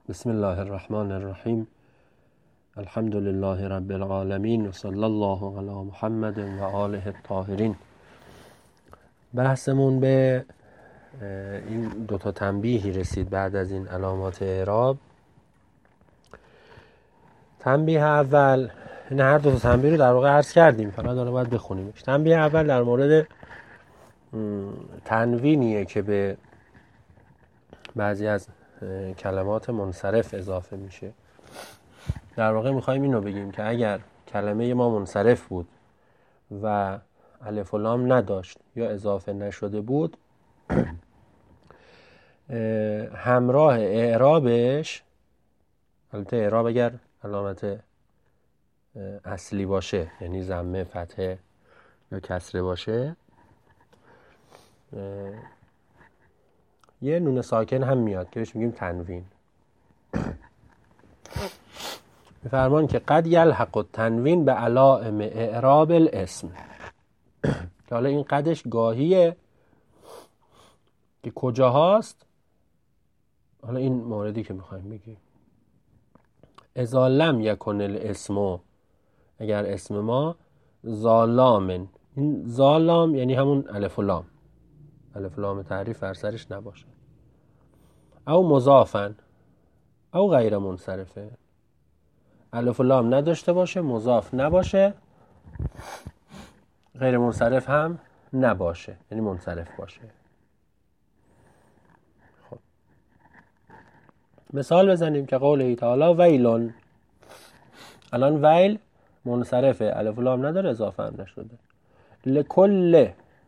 بسم الله الرحمن الرحیم. الحمد لله رب العالمین و صلی الله علی محمد و آله الطاهرین. بحثمون به این دوتا تنبیهی رسید بعد از این علامات اعراب. تنبیه اول، این هر دو تنبیه رو در واقع عرض کردیم، فقط داره باید بخونیمش. تنبیه اول در مورد تنوینیه که به بعضی از کلمات منصرف اضافه میشه. در واقع میخوایم اینو بگیم که اگر کلمه ما منصرف بود و الف و لام نداشت یا اضافه نشده بود، همراه اعرابش، البته اعراب اگر علامت اصلی باشه یعنی ضمه، فتحه یا کسره باشه، یه نون ساکن هم میاد که بهش میگیم تنوین. میفرمان که قد یلحق التنوین به علائم اعراب الاسم، که حالا این قدش گاهیه که کجاهاست. حالا این موردی که میخوایم بگیم، اذا لم یکن الاسم، اگر اسم ما زالامن، این زالام یعنی همون الف و لام، الف و لام تعریف بر سرش نباشه، او مضافن او غیر منصرفه، الف و لام نداشته باشه، مضاف نباشه، غیر منصرف هم نباشه یعنی منصرف باشه. خب مثال بزنیم که قوله تعالی ویلون، الان ویل منصرفه، الف و لام نداره، اضافه هم نشده. لکل،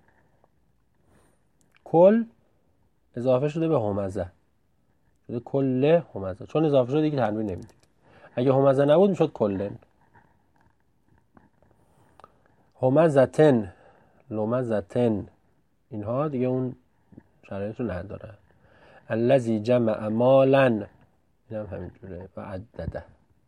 کل اضافه شده به همزه، شده کل همزه، چون اضافه شده دیگه تنوین نمیدیم. اگه همزه نبود میشد کلن. همزتن، لمزتن، اینها دیگه اون شرایط رو نداره. الذی جمع مالا، این هم همینجوره، و عدده.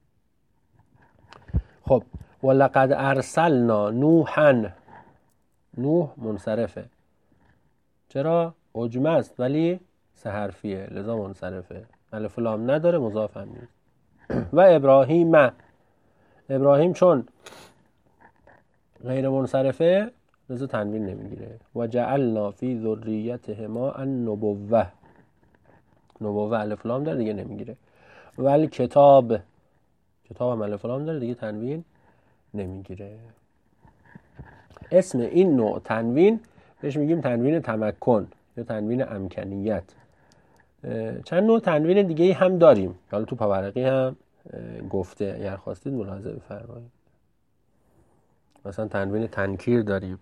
خب ولقد ارسلنا نوحا، نوح منصرفه، چرا؟ عجمه است ولی سه حرفیه لذا منصرفه، الف و لام نداره، مضاف هم نیست. و ابراهیم، ابراهیم چون غیر منصرفه لذا تنوین نمیگیره. و جعلنا فی ذریتهما النبوة، نبوة الف و لام داره دیگه نمیگیره. ولی کتاب، کتاب هم الف و لام داره دیگه تنوین نمیگیره. اسم این نوع تنوین بهش میگیم تنوین تمکن یا تنوین امکنیت. چند نوع تنوین دیگه هم داریم، حالا تو پاورقی هم گفته، اگر خواستید ملاحظه بفرمایید. مثلا تنوین تنکیر داریم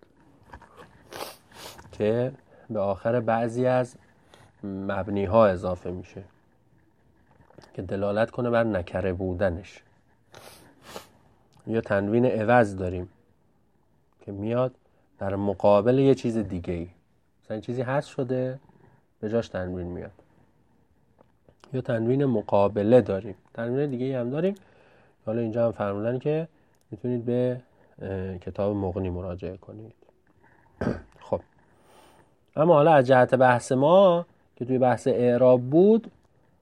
که به آخر بعضی از مبنی ها اضافه میشه که دلالت کنه بر نکره بودنش. یا تنوین عوض داریم که میاد در مقابل یه چیز دیگه ای، مثلا چیزی حذف شده به جاش تنوین میاد. یا تنوین مقابله داریم، تنوین دیگه هم داریم. حالا اینجا هم فرمودن که میتونید به کتاب مغنی مراجعه کنید. خب اما حالا از جهت بحث ما که توی بحث اعراب بود،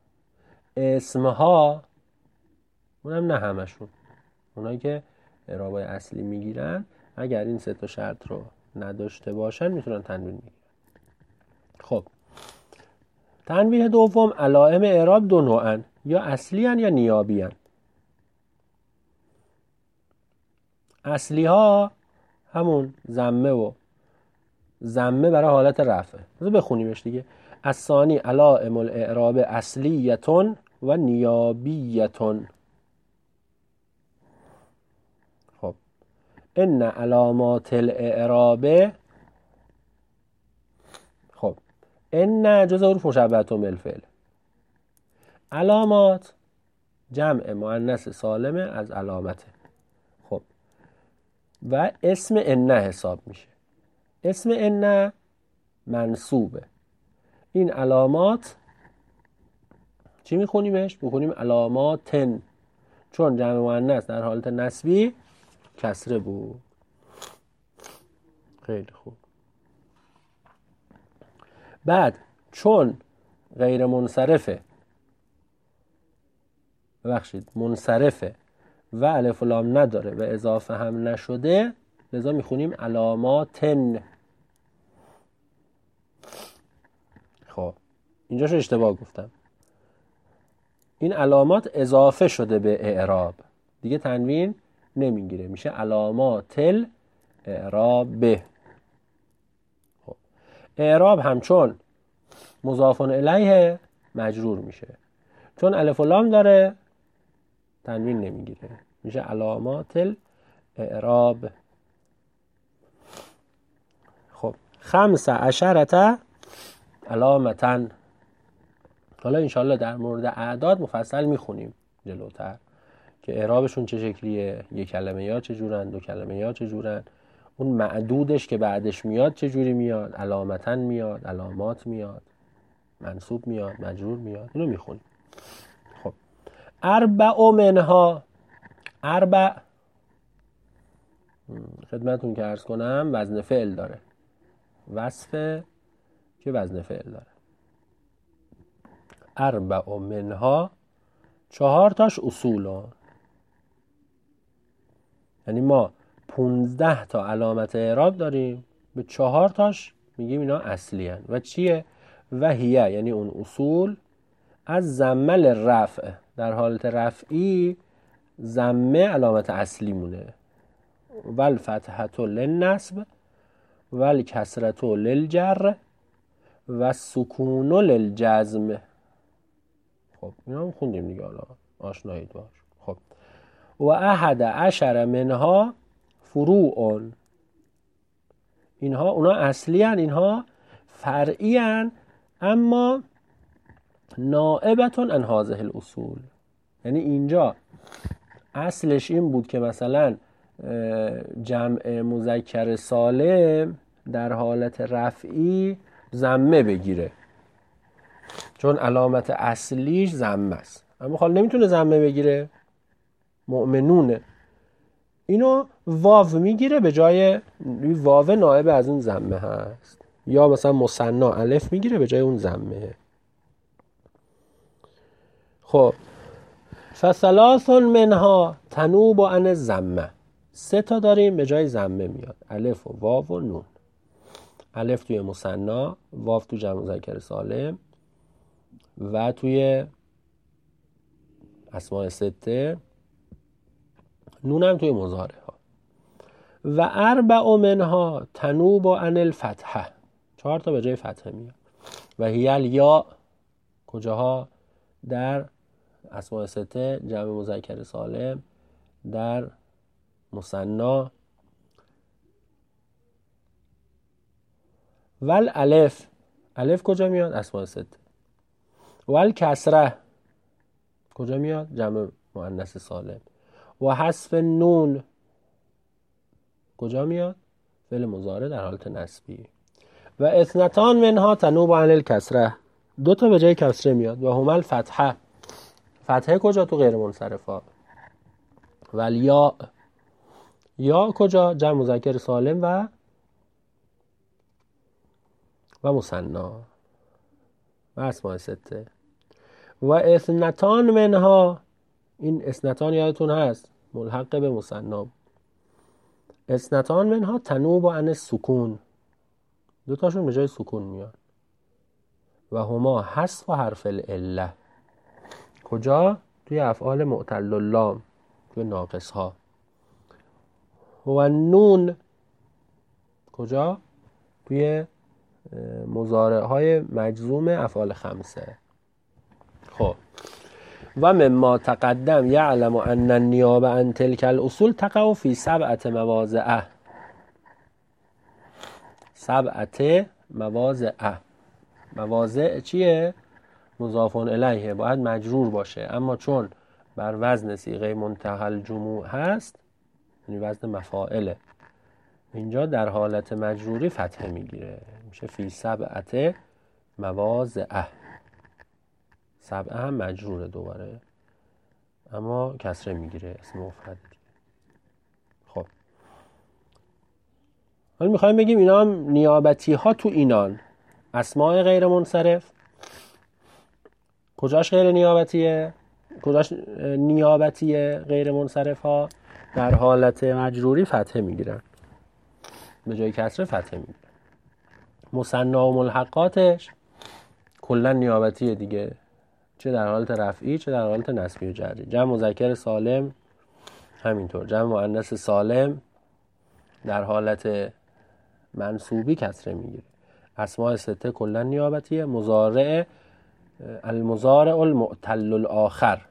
اسمها، اونم نه همشون، اونایی که اعرابای اصلی میگیرن اگر این سه تا شرط رو نداشته باشن میتونن تنوین بگیرن. خب تنوین دوم، علائم اعراب دو نوعن، یا اصلی هن یا نیابی هن. اصلی ها همون ضمه برای حالت رفعه. بذار بخونیمش دیگه. الثانی علائم الاعراب اصلیتون و نیابیتون. خب ان علامات الاعراب، خب ان جزء حروف مشبهه بالفعل، علامات جمع مؤنث سالمه از علامته. خب و اسم ان حساب میشه. اسم ان منصوبه. این علامات چی میخونیمش؟ میخونیم علاماتن، چون جمع مؤنث در حالت نسبی کسره بود. خیلی خوب. بعد چون غیر منصرفه ببخشید منصرفه و الف و لام نداره و اضافه هم نشده، لذا میخونیم علاماتن. خب اینجاشو اشتباه گفتم، این علامات اضافه شده به اعراب، دیگه تنوین نمیگیره، میشه علامات الاعراب. خب اعراب هم چون مضاف الیه مجرور میشه، چون الف و لام داره تنوین نمیگیره، میشه علامات الاعراب. خب 15 علامتن. حالا انشالله در مورد اعداد مفصل میخونیم جلوتر که اعرابشون چه شکلیه، یک کلمه یا چه جورن، دو کلمه یا چه جورن، اون معدودش که بعدش میاد چه جوری میاد، علامتن میاد، علامات میاد، منصوب میاد، مجرور میاد، اینو میخونیم. خب اربع منها، اربع خدمتون که عرض کنم وزن فعل داره، وصفه که وزن فعل داره. اربع منها 4 تاش اصول، یعنی ما 15 تا علامت اعراب داریم، به 4 تاش میگیم اینا اصلی هن. و چیه؟ و هیه، یعنی اون اصول، از ضمه رفع، در حالت رفعی ضمه علامت اصلی مونه، والفتحة للنصب والکسرة للجر والسکون للجزم. خب اینا هم خوندیم دیگه، حالا آشنایید باش. خب و 11 منها فروع، اینها اونا اصلی هن، اینها فرعی هن، اما نائبتون عن هذه الاصول، یعنی اینجا اصلش این بود که مثلا جمع مذکر سالم در حالت رفعی ضمه بگیره، چون علامت اصلیش ضمه است، اما حالا نمیتونه ضمه بگیره، مؤمنونه، اینو واو میگیره به جای واو، نائب از اون ضمه هست، یا مثلا مثنی الف میگیره به جای اون ضمه. خب فثلاث منها تنوب عن الضمه، 3 تا داریم به جای ضمه میاد، الف و واو و نون. الف توی مثنی، واو تو جمع مذکر سالم و توی اسماء 6، نون هم توی مضارع ها. و اربع منها تنوب عن الفتحه، 4 تا به جای فتحه میاد. و هی الیا، کجاها؟ در اسماء 6 جمع مذکر سالم، در مثنی. ول الف، الف کجا میاد؟ اسماء 6. ول کسره کجا میاد؟ جمع مؤنث سالم. و حذف نون کجا میاد؟ فعل مضارع در حالت نصبی. و اثنتان منها تنوب عن الکسره، 2 تا به جای کسره میاد. و هما الفتحه، فتحه کجا؟ تو غیر منصرفا. و یا، یا کجا؟ جمع مذکر سالم و مثنی و اسماء 6. و اثنتان منها، این اثنتان یادتون هست ملحق به مثنی، اثنتان منها تنوب عن السکون، 2 تاشون به جای سکون میاد. و هما حذف و حرف العله، کجا؟ توی افعال معتل اللام، توی ناقص ها. و نون کجا؟ توی مضارع های مجزوم افعال 5. خب و مما تقدم یعلم ان النیابه عن تلك الاصول تقع فی 7 مواضع. 7 مواضع، مواضع چیه؟ مضاف الیه، باید مجرور باشه، اما چون بر وزن صیغه منتهی الجموع هست، یعنی وزن مفاعله، اینجا در حالت مجروری فتحه میگیره، میشه فی 7 مواضع. 7 هم مجروره دوباره، اما کسره میگیره، اسم مفرد. خب حالا میخوایم بگیم اینا هم نیابتی ها تو اینان، اسماء غیر منصرف کجاش غیر نیابتیه؟ کجاش نیابتی غیر منصرف ها در حالت مجروری فتحه میگیرن، به جای کسره فتحه میگیرن. مثنی و ملحقاتش کلا نیابتی دیگه، چه در حالت رفعی چه در حالت نسبی و جری. جمع مذکر سالم همینطور، جمع مؤنث سالم در حالت منصوبی کسره میگیره. اسماء سته کلا نیابتیه. مضارع، المضارع المعتل الاخر،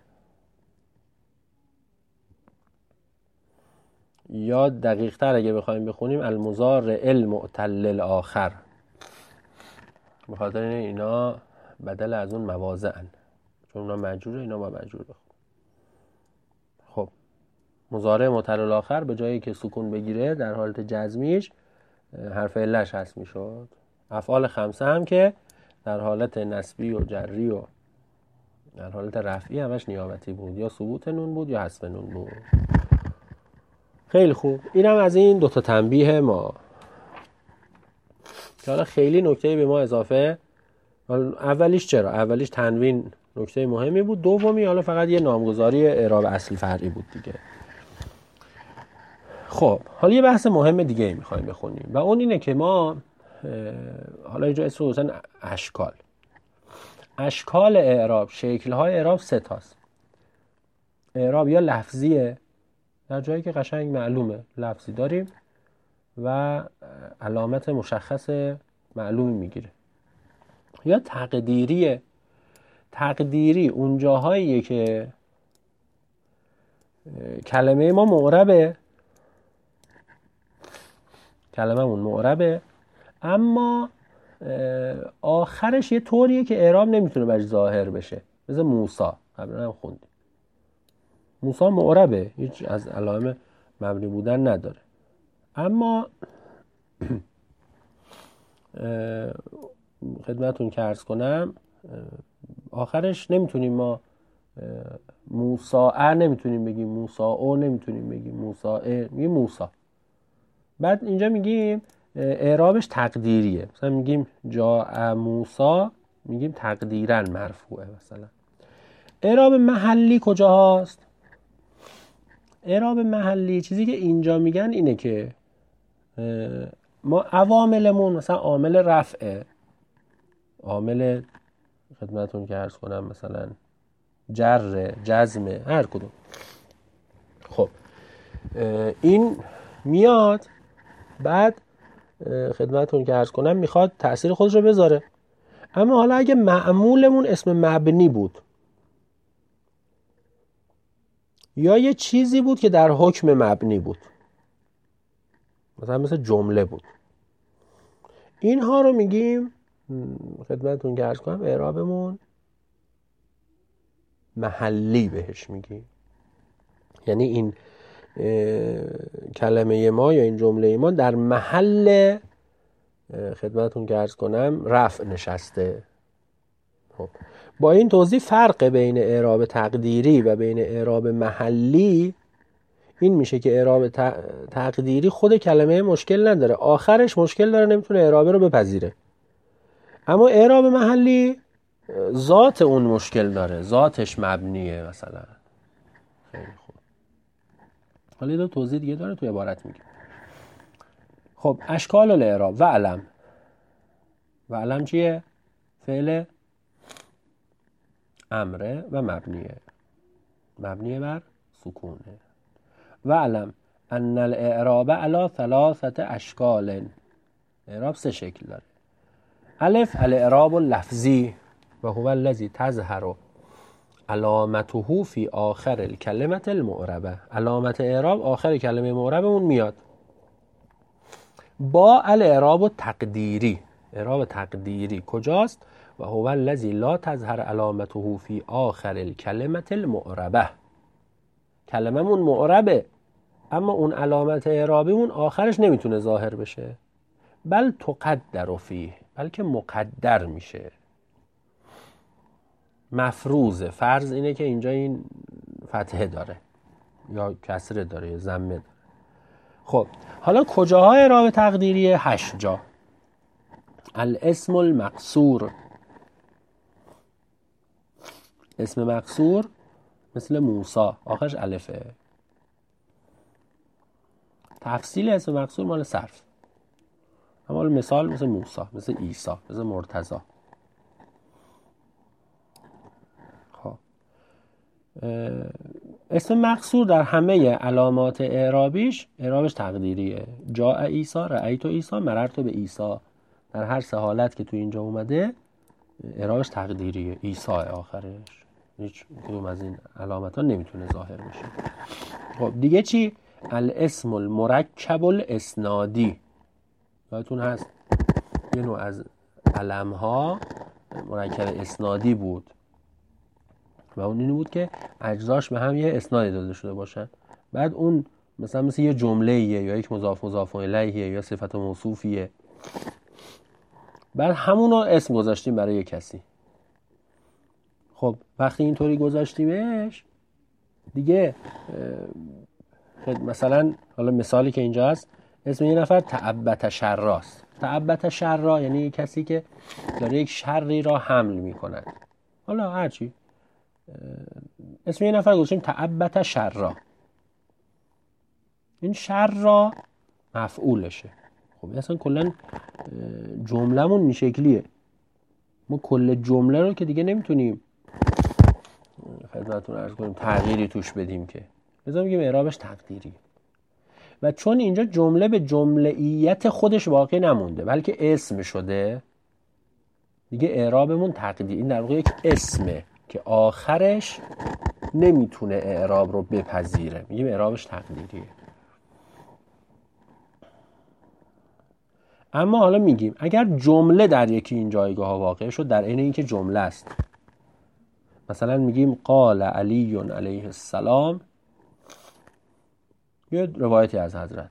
یا دقیق تر اگه بخوایم بخونیم المضارع المعتل الاخر، به خاطر اینا بدل از اون مواضعن، چون اونا مجروره اینا ما مجرور بخون. خب مضارع معتل الاخر به جایی که سکون بگیره در حالت جزمیش حرف علش هست میشد. افعال خمسه هم که در حالت نسبی و جری و در حالت رفعی همش نیابتی بود، یا ثبوت نون بود یا حذف نون بود. خیلی خوب، اینم از این دوتا تنبیه ما که حالا خیلی نکته به ما اضافه. اولیش چرا؟ اولیش تنوین نکته مهمی بود، دومی حالا فقط یه نامگذاری اعراب اصلی فرعی بود دیگه. خب حالا یه بحث مهم دیگه میخوایم بخونیم و اون اینه که ما حالا اینجا اسم گذاشتن اشکال اعراب، شکل‌های اعراب سه تاست. اعراب یا لفظیه، در جایی که قشنگ معلومه لفظی داریم و علامت مشخص معلومی میگیره، یا تقدیریه. تقدیری اون جاهاییه که کلمه ما معربه، کلمه‌مون معربه اما آخرش یه طوریه که اعراب نمیتونه برش ظاهر بشه. مثل موسی، قبلا هم خوندیم موسی معربه، هیچ از علائم مبنی بودن نداره، اما خدمتون که عرض کنم آخرش نمیتونیم ما موسا نمیتونیم بگیم، موسا او نمیتونیم بگیم، موسا میگیم موسا. بعد اینجا میگیم اعرابش تقدیریه، مثلا میگیم جاء موسا میگیم تقدیرا مرفوعه. مثلا اعراب محلی کجا هست؟ اعراب محلی چیزی که اینجا میگن اینه که ما عواملمون مثلا عامل رفعه، عامل خدمتون که عرض کنم مثلا جر، جزم، هر کدوم. خب این میاد بعد خدمتون که عرض کنم میخواد تأثیر خودش رو بذاره. اما حالا اگه معمولمون اسم مبنی بود یا یه چیزی بود که در حکم مبنی بود، مثلا مثل جمله بود، اینها رو میگیم خدمتون که عرض کنم اعرابمون محلی بهش میگیم. یعنی این کلمه ما یا این جمله ما در محل خدمتون که عرض کنم رفع نشسته. خب با این توضیح فرق بین اعراب تقدیری و بین اعراب محلی این میشه که اعراب تقدیری خود کلمه مشکل نداره، آخرش مشکل داره، نمیتونه اعرابه رو بپذیره. اما اعراب محلی ذات اون مشکل داره، ذاتش مبنیه مثلا. خیلی خوب، حالا دو توضیح دیگه داره توی عبارت میگه. خب اشکال الاعراب و علم. و علم چیه؟ فعل امره و مبنیه، مبنیه بر سکونه. و علم ان الاعراب علی ثلاثه اشکال. اعراب سه شکل داره. الف الاعراب اللفظی و هو الذی تظهر علامته فی آخر الکلمه المعربه. علامت اعراب آخر کلمه معربه اون میاد. با الاعراب تقدیری. اعراب تقدیری کجاست؟ و هو الذی لا تظهر علامته فی آخر الکلمه المعربه. کلممون معربه اما اون علامت اعرابیمون آخرش نمیتونه ظاهر بشه، بل تقدر فیه، بلکه مقدر میشه. مفروضه، فرض اینه که اینجا این فتحه داره یا کسره داره یا ضمه داره. خب حالا کجاها اعراب تقدیریه؟ 8 جا. الاسم المقصور. اسم مقصور مثل موسی آخرش الفه. تفصیل اسم مقصور مال صرف. اما مثال مثل موسی، مثل عیسی، مثل مرتضی. خب اسم مقصور در همه علامات اعرابش تقدیریه. جاء عیسی، رأیت عیسی، مررت به عیسی. در هر سه حالت که تو اینجا اومده اعرابش تقدیریه، عیسی آخرش. هیچ کدوم از این علامت ها نمیتونه ظاهر بشه. خب دیگه چی؟ الاسم المرکب الاسنادی. یادتون هست یه نوع از علم ها مرکب اسنادی بود و اون اینو بود که اجزاش به هم یه اسنادی داده شده باشن. بعد اون مثل یه جمله‌ایه یا یک مضاف الیه یا صفت موصوفیه، بعد همون رو اسم گذاشتیم برای یه کسی. خب وقتی اینطوری گذاشتیمش دیگه مثلا حالا مثالی که اینجا هست، اسم یه نفر تعبت شراست. تعبت شرا یعنی کسی که داره یک شری را حمل میکند. حالا هرچی اسم یه نفر گذاشتیم تعبت شرا، این شر مفعولشه. خب اصلا کلا جمله‌مون این شکلیه. ما کل جمله رو که دیگه نمیتونیم خدمتتون عرض کنیم تغییری توش بدیم که، لذا میگیم اعرابش تقدیریه. و چون اینجا جمله به جمله‌ایت خودش باقی نمونده بلکه اسم شده، دیگه اعرابمون تقدیری. این در واقع یک اسمه که آخرش نمیتونه اعراب رو بپذیره، میگیم اعرابش تقدیریه. اما حالا میگیم اگر جمله در یکی این جایگاه ها واقع شد، در عین اینکه جمله است، مثلا میگیم قال علی علیه السلام، یه روایتی از حضرت،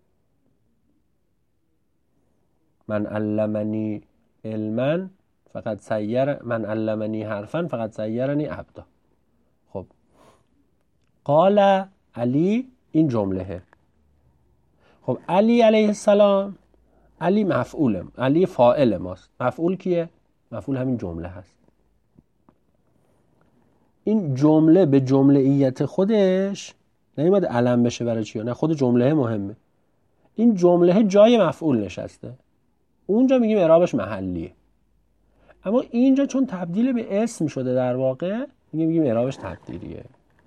من علمنی علما فقط سیر، من علمنی حرفا فقط سیرنی عبدا. خب قال علی این جمله. خب علی علیه السلام، علی مفعوله، علی فاعل ماست. مفعول کیه؟ مفعول همین جمله هست. این جمله به جمله‌ایت خودش نمیاد علم بشه برای چیه؟ نه، خود جمله مهمه. این جمله جای مفعول نشسته، اونجا میگیم اعرابش محلیه. اما اینجا چون تبدیل به اسم شده در واقع میگیم اعرابش تقدیریه،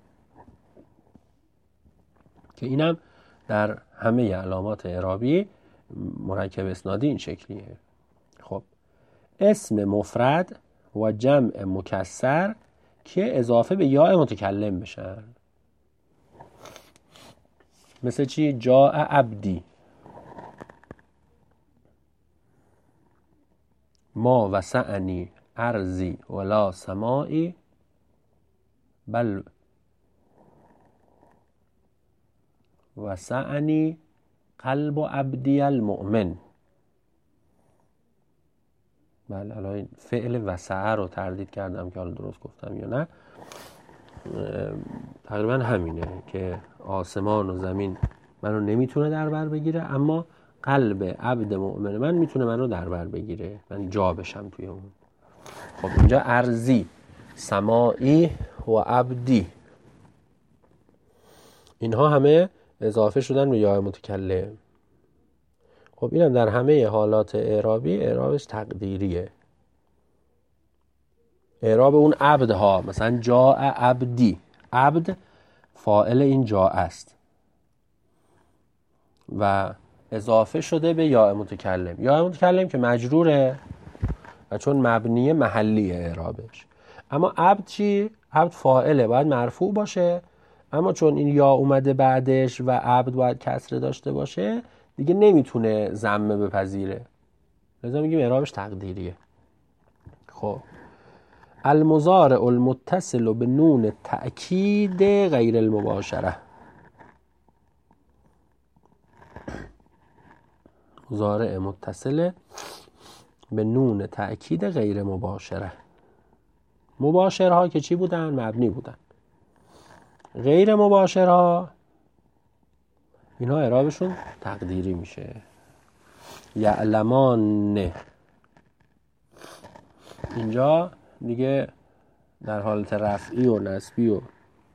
که اینم در همه علامات اعرابی مرکب اسنادی این شکلیه. خب اسم مفرد و جمع مکسر که اضافه به یاء متکلم بشن، مثل چی؟ جاء عبدی، ما وسعنی ارضی ولا سمائی بل وسعنی قلب عبدی المؤمن. بله الان فعل وسعه رو تردید کردم که حالا درست گفتم یا نه. تقریبا همینه که آسمان و زمین منو نمیتونه در بر بگیره، اما قلب عبد مؤمن من میتونه منو در بر بگیره، من جا بشم توی اون. خب اینجا ارضی، سمائی و عبدی، اینها همه اضافه شدن به یاء متکلم. خب اینم در همه حالات اعرابی اعرابش تقدیریه. اعراب اون عبد ها، مثلا جاء عبدی، عبد فاعل این جاء است و اضافه شده به یاء متکلم. یاء متکلم که مجروره و چون مبنیه محلی اعرابش. اما عبد چی؟ عبد فاعله، باید مرفوع باشه، اما چون این یا اومده بعدش و عبد باید کسره داشته باشه دیگه نمیتونه ضمه بپذیره، لذا میگیم اعرابش تقدیریه. خب المضارع المتصل به نون تأکید غیر المباشره، مضارع متصل به نون تأکید غیر مباشره. مباشرها که چی بودن؟ مبنی بودن. غیر مباشرها اینها اعرابشون تقدیری میشه. یعلمان، اینجا دیگه در حالت رفعی و نصبی و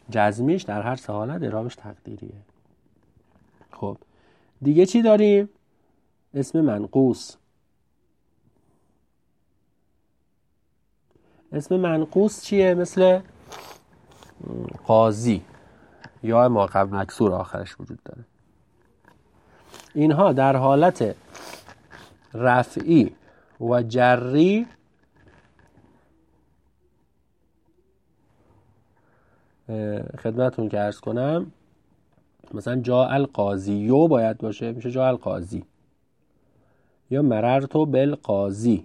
جزمیش در هر سه حالت اعرابش تقدیریه. خب دیگه چی داریم؟ اسم منقوص. اسم منقوص چیه؟ مثل قاضی یا ما قبل مکسور آخرش وجود داره. اینها در حالت رفعی و جری خدمتون که عرض کنم، مثلا جاء القاضیو باید باشه، میشه جاء القاضی، یا مررت بالقاضی.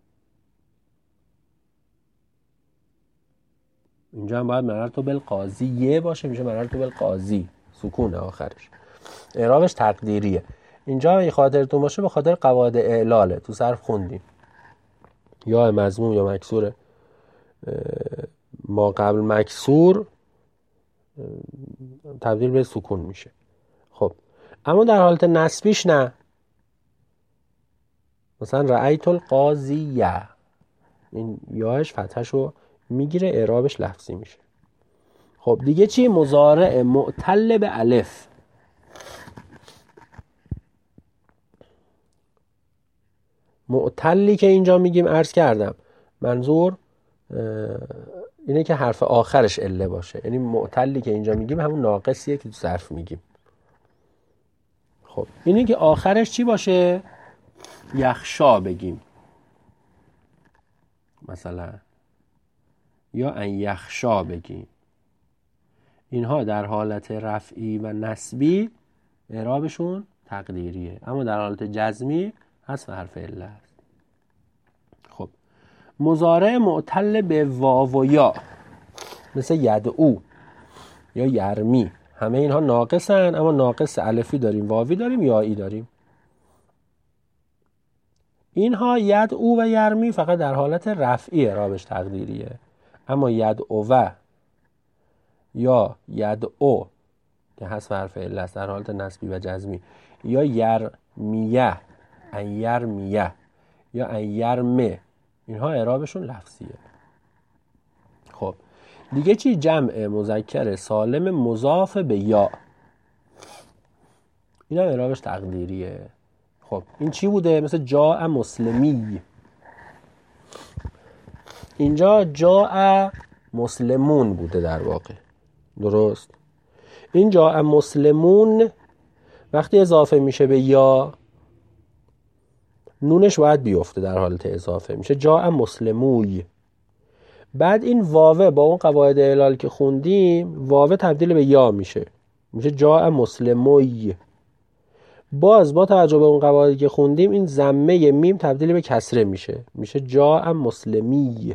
اینجا هم باید مررت بالقاضی باشه، میشه مررت بالقاضی، سکون آخرش. اعرابش تقدیریه. اینجا اگه خاطرتون باشه به خاطر قواعد اعلاله، تو صرف خوندیم یا مضموم یا مکسور ما قبل مکسور تبدیل به سکون میشه. خب اما در حالت نسبیش نه. مثلا رأیت القاضیه، این یاش فتحشو میگیره، اعرابش لفظی میشه. خب دیگه چی؟ مضارع معتل به الف. معتلی که اینجا میگیم عرض کردم منظور اینه که حرف آخرش اله باشه، یعنی معتلی که اینجا میگیم همون ناقصیه که تو ظرف میگیم. خب اینه که آخرش چی باشه؟ یخشا بگیم مثلا، یا ان یخشا بگیم. اینها در حالت رفعی و نسبی اعرابشون تقدیریه، اما در حالت جزمی حذف حرف عله است. خب مضارع معتل به واو و یا مثل یدعو یا یرمی، همه اینها ناقصن، اما ناقص الفی داریم، واوی داریم، یایی داریم. اینها یدعو و یرمی فقط در حالت رفعی اعرابش تقدیریه، اما یدعو یا یدعو که حذف حرف عله است در حالت نسبی و جزمی، یا یرمیه، ان یرمیه یا ان یرمه، اینها اعرابشون لفظیه. خب دیگه چی؟ جمع مذکر سالم مضاف به یا، اینا اعرابش تقدیریه. خب این چی بوده؟ مثل جاء مسلمی، اینجا جاء مسلمون بوده در واقع، درست؟ این جاء مسلمون وقتی اضافه میشه به یا نونش باید بیفته در حالت اضافه، میشه جاء مسلموی. بعد این واوه با اون قواعد اعلال که خوندیم واوه تبدیل به یا میشه جاء مسلموی. باز با توجه به اون قواعدی که خوندیم این ضمه میم تبدیل به کسره میشه جاء مسلمی.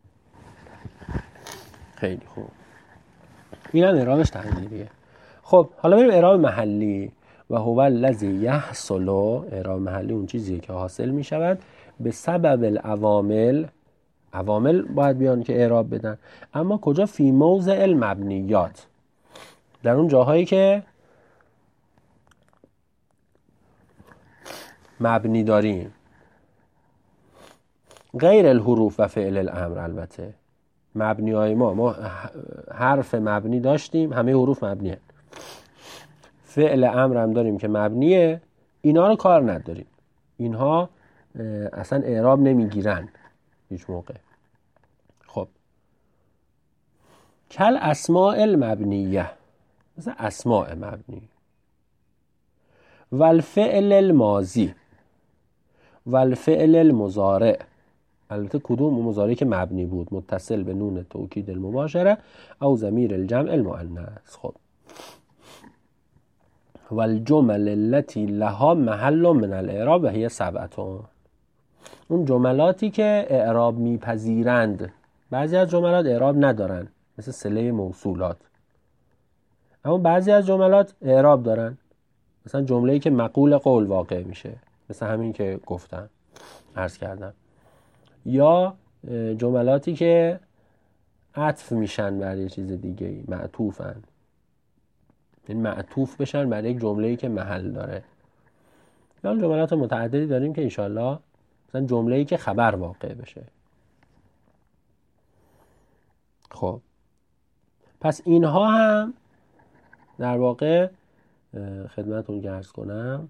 خیلی خوب، این هم اعرابش تقدیریه. خب حالا بریم اعراب محلی. و هو الذی یحصل، اعراب محلی اون چیزیه که حاصل می شود به سبب العوامل. عوامل باید بیان که اعراب بدن، اما کجا؟ فی موضع المبنیات، در اون جاهایی که مبنی داریم، غیر الحروف و فعل الامر. البته مبنی های ما حرف مبنی داشتیم، همه حروف مبنیه، فعل امر هم داریم که مبنیه، اینا رو کار نداریم، اینها اصلا اعراب نمیگیرن هیچ موقع. خب کل اسماء المبنیه، مثلا اسماء مبنی، والفعل الماضی والفعل المضارع. البته کدوم مضارعی که مبنی بود متصل به نون توکید المباشره او ضمیر الجمع المؤنث. خب والجمل التي لها محل من الاعراب و هي سبعه، اون جملاتی که اعراب میپذیرند. بعضی از جملات اعراب ندارن مثل صله موصولات، اما بعضی از جملات اعراب دارن، مثلا جمله‌ای که مقول قول واقع میشه، مثل همین که گفتم عرض کردم، یا جملاتی که عطف میشن بر یه چیز دیگه، معطوفن، یعنی معطوف بشن بر یک جمله‌ای که محل داره. یا جملات متعددی داریم که انشالله مثلا جمله‌ای که خبر واقع بشه. خب پس اینها هم در واقع خدمتتون عرض کنم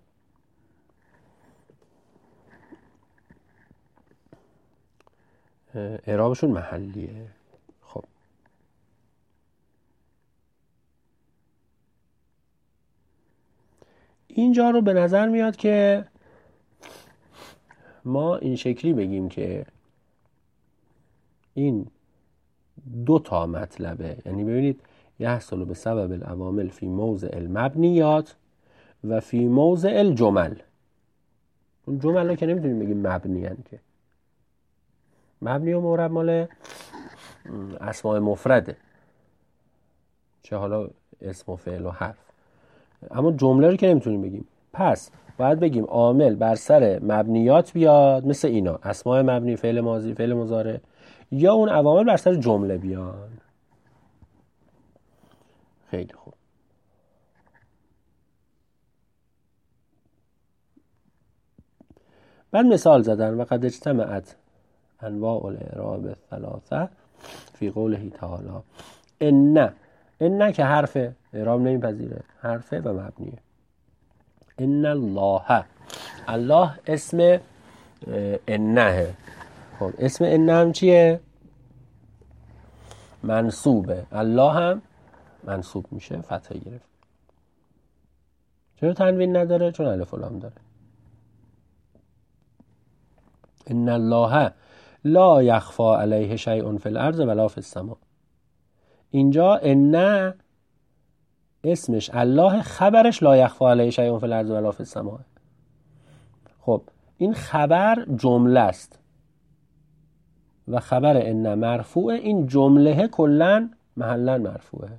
اعرابشون محلیه. خب اینجا رو به نظر میاد که ما این شکلی بگیم که این دو تا مطلبه، یعنی ببینید یحصل به سبب العوامل فی موضع المبنیات و فی موضع الجمل. اون جمل رو که نمیتونیم بگیم مبنی هن، که مبنی و معرب مال اسماء مفرده، چه حالا اسم و فعل و حرف، اما جمله رو که نمیتونیم بگیم. پس باید بگیم عامل بر سر مبنیات بیاد، مثل اینا اسماء مبنی، فعل ماضی، فعل مضارع، یا اون عوامل بر سر جمله بیان. خیلی خوب. بعد مثال زدن و قد اجتمعت انواع الاعراب الثلاثه فی قوله تعالی ان که حرف اعراب نمیپذیره، حرفه و مبنیه. ان الله اسم انه. خب اسم انه هم چیه؟ منصوبه. الله هم منصوب میشه، فتحه گرفت. چرا تنوین نداره؟ چون الف و لام داره. ان الله لا یخفی علیه شیء فی الارض ولا فی السماء. اینجا ان اسمش الله، خبرش لا یخفی علیه شیء فی الارض ولا فی السماء. خب این خبر جمله است و خبر ان مرفوعه، این جمله کلا محلا مرفوعه،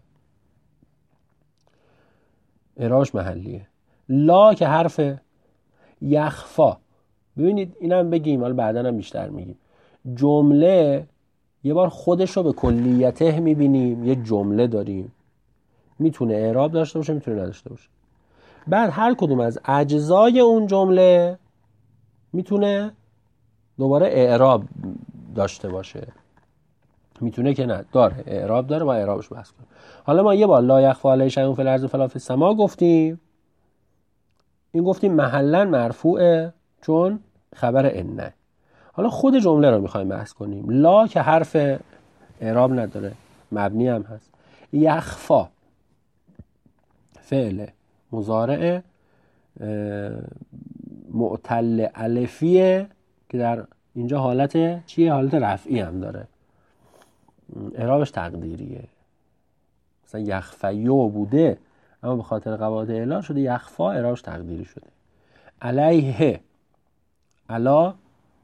اعرابش محلیه. لا که حرف یخفا، ببینید اینم بگیم، حالا بعدا هم بیشتر میگیم. جمله یه بار خودش رو به کلیته میبینیم، یه جمله داریم، میتونه اعراب داشته باشه، میتونه نداشته باشه. بعد هر کدوم از اجزای اون جمله میتونه دوباره اعراب داشته باشه، میتونه که نه، داره اعراب داره، با اعرابش بحث کنیم. حالا ما یه بار لا یخفی علیه شیء فی الارض ولا فی السماء گفتیم، این گفتیم محلا مرفوعه چون خبر انه. حالا خود جمله رو میخوایم بحث کنیم. لا که حرف اعراب نداره، مبنی هم هست. یخفا فعل مضارع معتل الفیه که در اینجا حالت چیه؟ حالت رفعی هم داره، اعرابش تقدیریه. مثلا یخفیو بوده اما به خاطر قواعد اعلال شده یخفا، اعرابش تقدیری شده. علیه، علا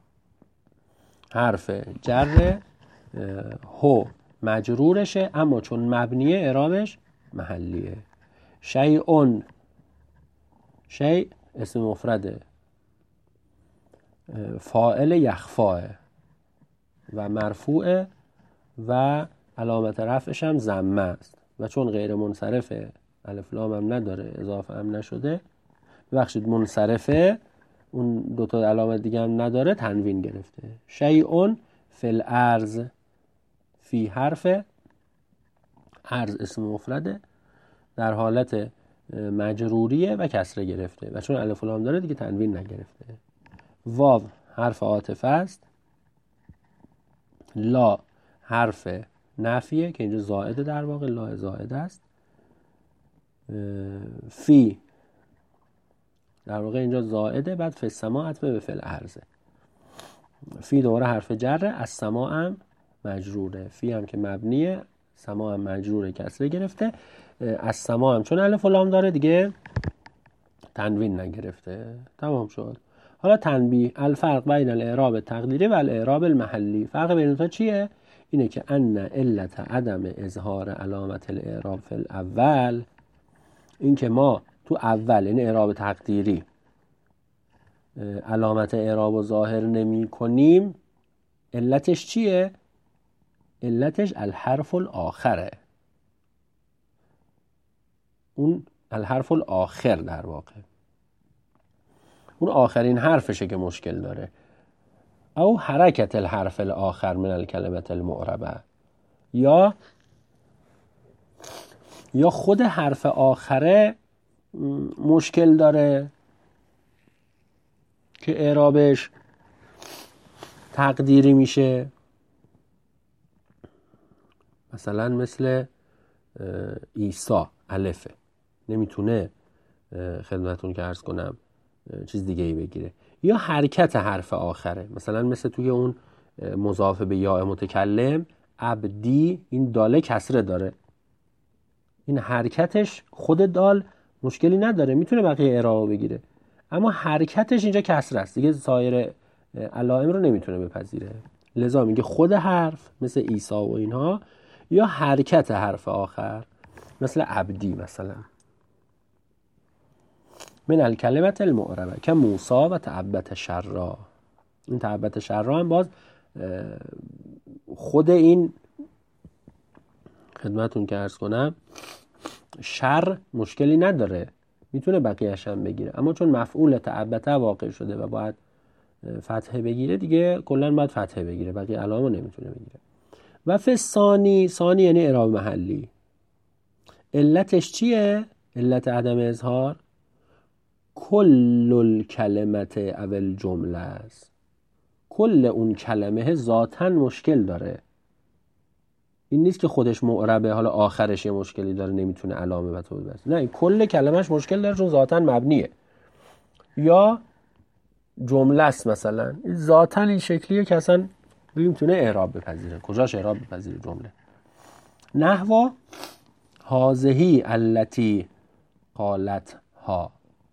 حرف جر، هو مجرورشه اما چون مبنیه اعرابش محلیه. شیء، شیء اسم مفرده، فاعل یخفاه و مرفوعه و علامت رفعش هم ضمه است و چون غیر منصرفه، الف لام هم نداره، اضافه هم نشده، ببخشید منصرفه، اون دوتا علامت دیگه هم نداره، تنوین گرفته. شیء فی الارض، فی حرف ارض اسم مفرده در حالت مجروریه و کسره گرفته و چون الف لام داره دیگه تنوین نگرفته. واو حرف عاطفه است. لا حرف نفیه که اینجا زائده، در واقع لا زائده است. فی در واقع اینجا زائده، بعد فی السماء عطف به فی الارض. فی دوباره حرف جره، از سما هم مجروره، فی هم که مبنیه، سما هم مجروره کسره گرفته، از سما هم چون الف و لام داره دیگه تنوین نگرفته. تمام شد. حالا تنبیه، الفرق بین الاعراب تقدیری و الاعراب المحلی. فرق بین اونها چیه؟ اینه که ان علت عدم اظهار علامت الاعراب فی الاول، این که ما تو اول این اعراب تقدیری علامت اعراب رو ظاهر نمی کنیم، علتش چیه؟ علتش الحرف الاخره، اون الحرف الاخر در واقع اون آخرین حرفشه که مشکل داره. او حرکت الحرف الاخر من الکلمه المعربه، یا یا خود حرف آخره مشکل داره که اعرابش تقدیری میشه. مثلا مثل عیسی الفه، نمیتونه خدمتون که عرض کنم چیز دیگه ای بگیره. یا حرکت حرف آخره، مثلا مثل توی اون مضاف به یا متکلم عبدی، این داله کسره داره، این حرکتش خود دال مشکلی نداره، میتونه بقیه اعراب بگیره، اما حرکتش اینجا کسره است دیگه، سایر علائم رو نمیتونه بپذیره. لذا میگه خود حرف مثل عیسی و اینها، یا حرکت حرف آخر مثل عبدی. مثلا من الکلمت المعربه که موسی و تعبت شرا، این تعبت شرا هم باز خود این خدمتون که عرض کنم شر مشکلی نداره، میتونه بقیه‌اش هم بگیره، اما چون مفعول تعبته واقع شده و باید فتحه بگیره دیگه کلا باید فتحه بگیره، بقیه علامه نمیتونه بگیره. و ثانی یعنی اعراب محلی. علتش چیه؟ علت عدم اظهار کل الکلمت اول جمله است، کل اون کلمه ذاتاً مشکل داره، این نیست که خودش معربه حالا آخرش یه مشکلی داره نمیتونه علامه و توضیح بده، نه، این کل کلمهش مشکل داره چون ذاتاً مبنیه. یا جمله است، مثلا ذاتاً این شکلیه که اصلا نمیتونه اعراب بپذیره، کجاش اعراب بپذیره جمله. نحو هذه التي قالت ها،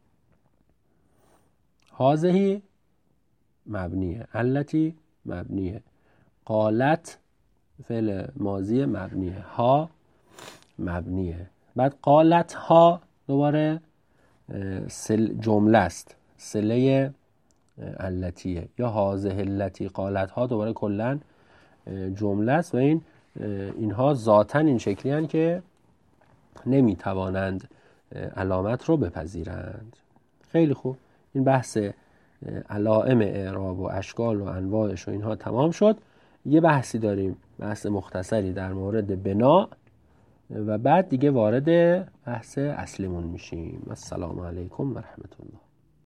هذه مبنیه، التي مبنیه، قالت فعل ماضی مبنیه، ها مبنیه. بعد قالت ها دوباره جمله است، صله التیه. یا هذه التي قالت ها دوباره کلا جمله است و اینها ذاتاً این شکلی هستند که نمیتوانند علامت رو بپذیرند. خیلی خوب، این بحث علائم اعراب و اشکال و انواعش و اینها تمام شد. یه بحثی داریم، بحث مختصری در مورد بنا و بعد دیگه وارد بحث اصلیمون میشیم. السلام علیکم و رحمت الله.